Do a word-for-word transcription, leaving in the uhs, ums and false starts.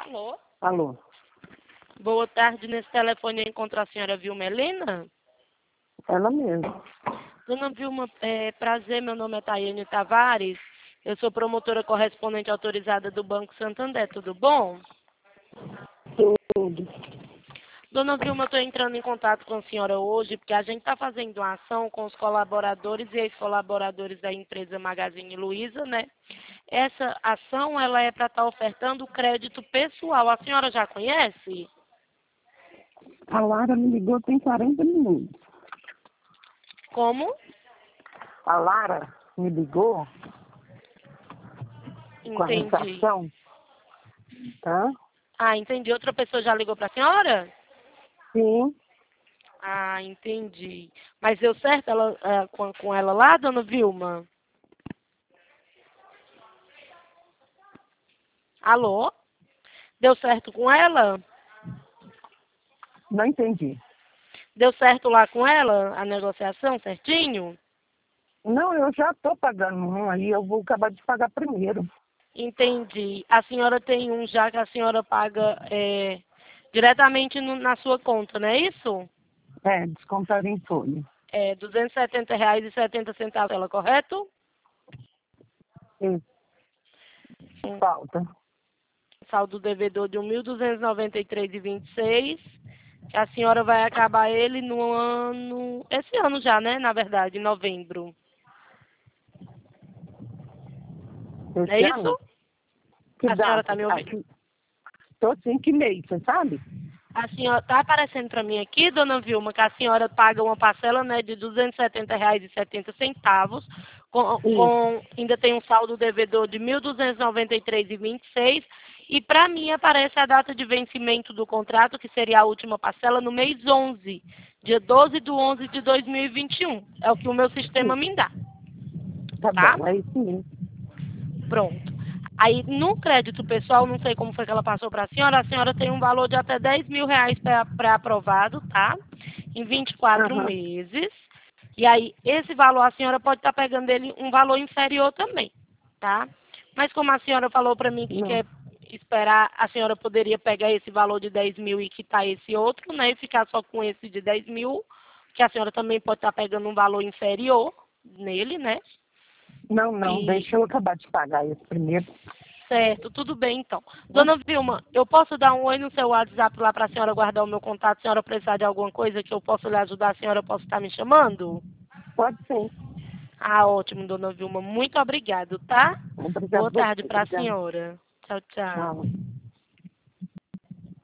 Alô? Alô? Boa tarde, nesse telefone eu encontro a senhora Vilma Helena? Ela mesma. Dona Vilma, é, prazer, meu nome é Tayane Tavares, eu sou promotora correspondente autorizada do Banco Santander, tudo bom? Tudo. Dona Vilma, eu estou entrando em contato com a senhora hoje porque a gente está fazendo uma ação com os colaboradores e ex-colaboradores da empresa Magazine Luiza, né? Essa ação, ela é para estar ofertando crédito pessoal. A senhora já conhece? A Lara me ligou tem quarenta minutos. Como? A Lara me ligou com a Entendi. recepção, tá? Ah, entendi. Outra pessoa já ligou para a senhora? Sim, Ah, entendi. Mas deu certo ela, ah, com, com ela lá, dona Vilma? Alô? Deu certo com ela? não entendi. Deu certo lá com ela, a negociação, certinho? Não, eu já estou pagando um aí, eu vou acabar de pagar primeiro. Entendi. A senhora tem um já que a senhora paga é, diretamente no- na sua conta, não é isso? É, descontar em folha. É duzentos e setenta reais e setenta centavos, ela, correto? Sim, Sim. falta. Saldo devedor de mil duzentos e noventa e três reais e vinte e seis centavos. Que a senhora vai acabar ele no ano... Esse ano já, né? Na verdade, em novembro. Não é Esse ano? isso? Que A senhora data? está me ouvindo? Aqui. Tô sim, que mês, você sabe? A senhora está aparecendo para mim aqui, dona Vilma, que a senhora paga uma parcela, né, de duzentos e setenta reais e setenta centavos, com, Isso. com ainda tem um saldo devedor de mil duzentos e noventa e três reais e vinte e seis centavos, e para mim aparece a data de vencimento do contrato, que seria a última parcela, no mês onze, dia doze de onze de dois mil e vinte e um. É o que o meu sistema Sim. me dá, Tá tá? bom, é isso mesmo. Pronto. Aí, no crédito pessoal, não sei como foi que ela passou para a senhora, a senhora tem um valor de até dez mil reais pré-aprovado, tá? Em vinte e quatro Aham. meses. E aí, esse valor, a senhora pode estar pegando ele um valor inferior também, tá? Mas como a senhora falou para mim que Não. quer esperar, a senhora poderia pegar esse valor de dez mil e quitar esse outro, né? E ficar só com esse de dez mil, que a senhora também pode estar pegando um valor inferior nele, né? Não, não, E deixa eu acabar de pagar esse primeiro. certo, tudo bem então. Tá? Dona Vilma, eu posso dar um oi no seu WhatsApp lá para a senhora guardar o meu contato? Se a senhora precisar de alguma coisa que eu possa lhe ajudar, a senhora pode estar me chamando? Pode ser. Ah, ótimo, dona Vilma. Muito obrigado, tá? Obrigado Boa a tarde você. para a Obrigado. senhora. Tchau, tchau. Tchau.